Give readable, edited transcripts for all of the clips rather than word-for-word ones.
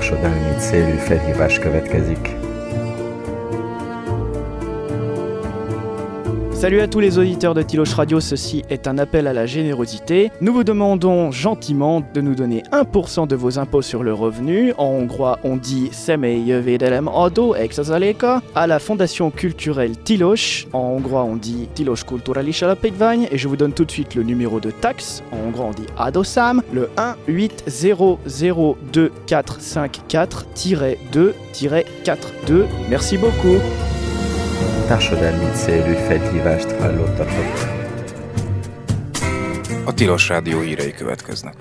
Társadalmi célú felhívás következik. Salut à tous les auditeurs de Tiloche Radio, ceci est un appel à la générosité. Nous vous demandons gentiment de nous donner 1% de vos impôts sur le revenu. En hongrois, on dit személyi jövedelem adó 1%. À la fondation culturelle Tilos, en hongrois, on dit Tilos Kulturális Alapítvány. Et je vous donne tout de suite le numéro de taxe. En hongrois, on dit adószám, le 1-800-2454-2-42. Merci beaucoup. Társadalmi célú felhívást hallottatok. A Tilos Rádió hírei következnek.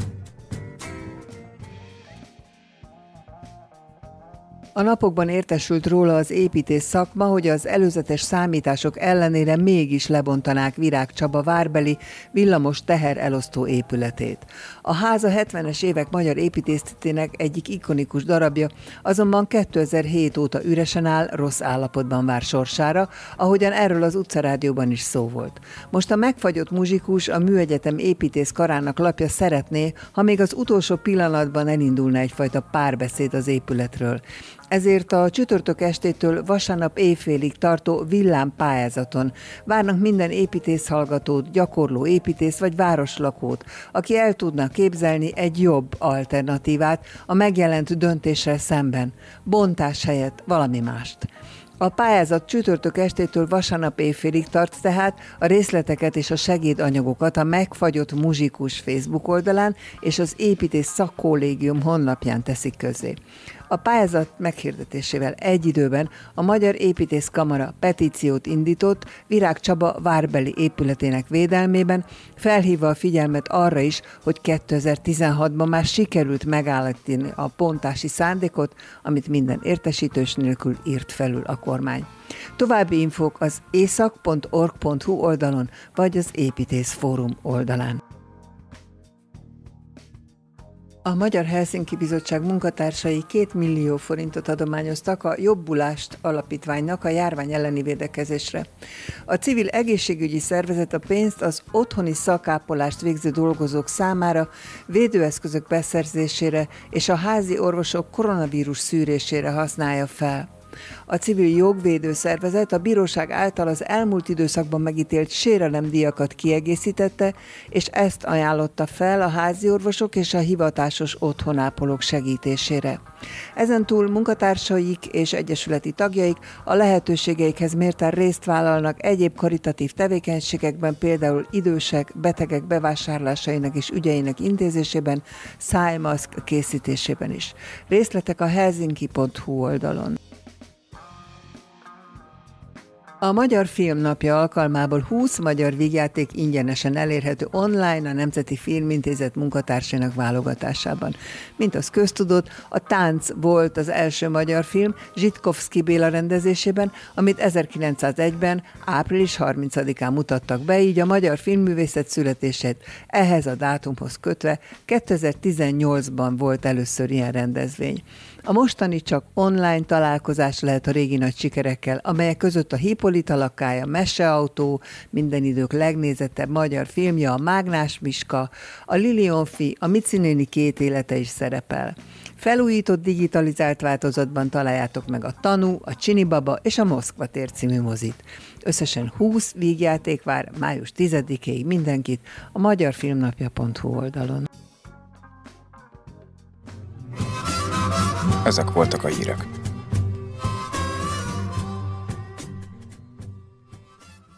A napokban értesült róla az építész szakma, hogy az előzetes számítások ellenére mégis lebontanák Virág Csaba várbeli villamos teherelosztó épületét. A ház a 70-es évek magyar építészetének egyik ikonikus darabja, azonban 2007 óta üresen áll, rossz állapotban vár sorsára, ahogyan erről az utcarádióban is szó volt. Most a megfagyott muzsikus, a Műegyetem építész karának lapja szeretné, ha még az utolsó pillanatban elindulna egyfajta párbeszéd az épületről. Ezért a csütörtök estétől vasárnap éjfélig tartó villámpályázaton várnak minden építészhallgatót, gyakorló építész vagy városlakót, aki el tudna képzelni egy jobb alternatívát a megjelent döntéssel szemben, bontás helyett valami mást. A pályázat csütörtök estétől vasárnap éjfélig tart, tehát a részleteket és a segédanyagokat a Megfagyott muzsikus Facebook oldalán és az Építész Szakkollégium honlapján teszik közzé. A pályázat meghirdetésével egy időben a Magyar Építészkamara petíciót indított Virág Csaba várbeli épületének védelmében, felhívva a figyelmet arra is, hogy 2016-ban már sikerült megállítani a bontási szándékot, amit minden értesítős nélkül írt felül a kormány. További infók az észak.org.hu oldalon vagy az Építészfórum oldalán. A Magyar Helsinki Bizottság munkatársai 2 millió forintot adományoztak a Jobbulást alapítványnak a járvány elleni védekezésre. A civil egészségügyi szervezet a pénzt az otthoni szakápolást végző dolgozók számára, védőeszközök beszerzésére és a házi orvosok koronavírus szűrésére használja fel. A civil jogvédő szervezet a bíróság által az elmúlt időszakban megítélt sérelemdíjakat kiegészítette, és ezt ajánlotta fel a háziorvosok és a hivatásos otthonápolók segítésére. Ezentúl munkatársaik és egyesületi tagjaik a lehetőségeikhez mérten részt vállalnak egyéb karitatív tevékenységekben, például idősek, betegek bevásárlásainak és ügyeinek intézésében, szájmaszk készítésében is. Részletek a helsinki.hu oldalon. A Magyar Filmnapja alkalmából 20 magyar vígjáték ingyenesen elérhető online a Nemzeti Filmintézet munkatársainak válogatásában. Mint az köztudott, a Tánc volt az első magyar film Zsitkovszky Béla rendezésében, amit 1901-ben, április 30-án mutattak be, így a magyar filmművészet születését ehhez a dátumhoz kötve 2018-ban volt először ilyen rendezvény. A mostani csak online találkozás lehet a régi nagy sikerekkel, amelyek között a Hippolyta lakája, Meseautó, minden idők legnézettebb magyar filmje, a Mágnás Miska, a Lilionfi, a Mici néni 2 élete is szerepel. Felújított digitalizált változatban találjátok meg a Tanú, a Csini Baba és a Moszkva tér című mozit. Összesen 20 vígjáték vár május 10-ig mindenkit a magyarfilmnapja.hu oldalon. Ezek voltak a hírek.